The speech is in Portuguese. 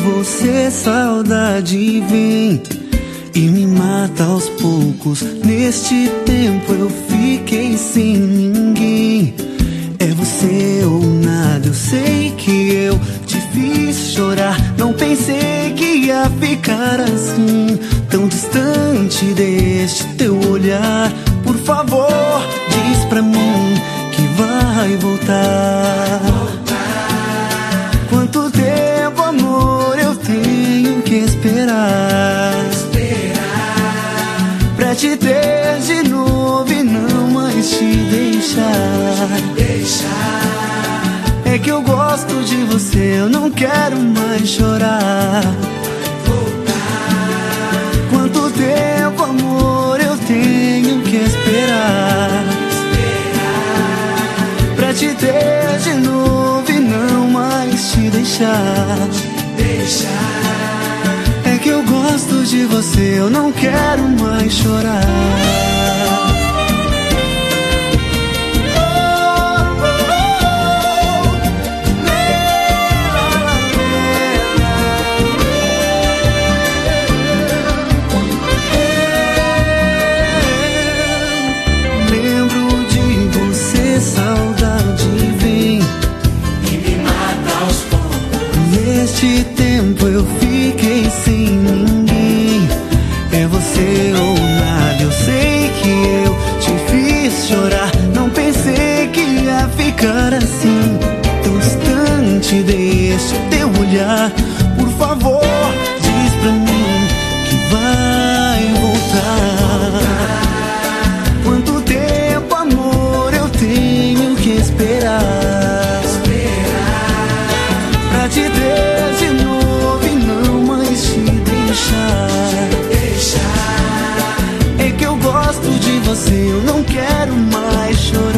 você, saudade vem e me mata aos poucos. Neste tempo eu fiquei sem ninguém. É você ou nada, eu sei que eu te fiz chorar. Não pensei que ia ficar assim, tão distante deste teu olhar. Por favor, diz pra mim que vai voltar. Quanto tempo, amor, eu tenho que esperar pra te ter de novo e não mais te deixar. É que eu gosto de você, eu não quero mais chorar. Quanto tempo, amor, eu tenho que esperar pra te ter de novo e não mais te deixar. É que eu gosto de você, eu não quero mais chorar. Neste tempo eu fiquei sem ninguém. É você ou nada, eu sei que eu te fiz chorar. Não pensei que ia ficar assim, tão distante deste teu olhar. Por favor, diz pra mim que vai voltar. Quanto tempo, amor, eu tenho que esperar pra te ter de novo e não mais te deixar. É que eu gosto de você, eu não quero mais chorar.